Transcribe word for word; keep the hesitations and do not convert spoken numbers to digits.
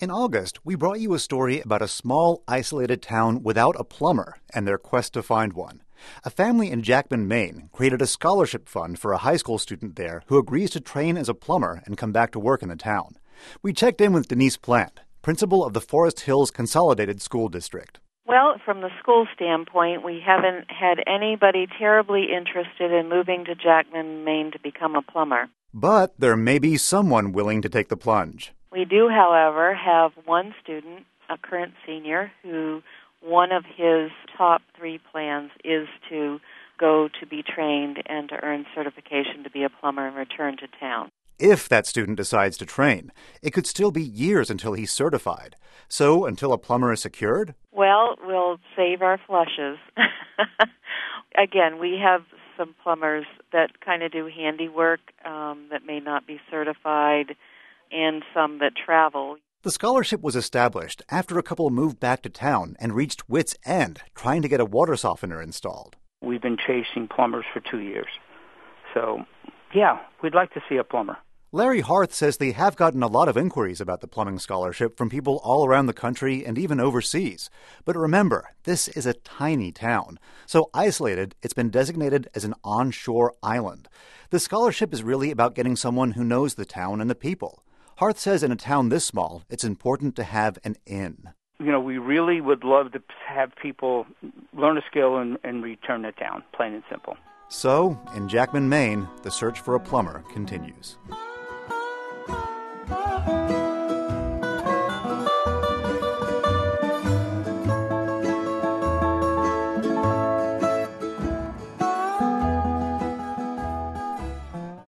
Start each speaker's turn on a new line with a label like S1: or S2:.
S1: In August, we brought you a story about a small, isolated town without a plumber and their quest to find one. A family in Jackman, Maine, created a scholarship fund for a high school student there who agrees to train as a plumber and come back to work in the town. We checked in with Denise Plant, principal of the Forest Hills Consolidated School District.
S2: Well, from the school standpoint, we haven't had anybody terribly interested in moving to Jackman, Maine to become a plumber.
S1: But there may be someone willing to take the plunge.
S2: We do, however, have one student, a current senior, who one of his top three plans is to go to be trained and to earn certification to be a plumber and return to town.
S1: If that student decides to train, it could still be years until he's certified. So until a plumber is secured?
S2: Well, we'll save our flushes. Again, we have some plumbers that kind of do handiwork um, that may not be certified, and some that travel.
S1: The scholarship was established after a couple moved back to town and reached wit's end trying to get a water softener installed.
S3: We've been chasing plumbers for two years. So, yeah, we'd like to see a plumber.
S1: Larry Harth says they have gotten a lot of inquiries about the plumbing scholarship from people all around the country and even overseas. But remember, this is a tiny town. So isolated, it's been designated as an onshore island. The scholarship is really about getting someone who knows the town and the people. Harth says in a town this small, it's important to have an in.
S3: You know, we really would love to have people learn a skill and, and return to town, plain and simple.
S1: So, in Jackman, Maine, the search for a plumber continues.
S4: Thank you.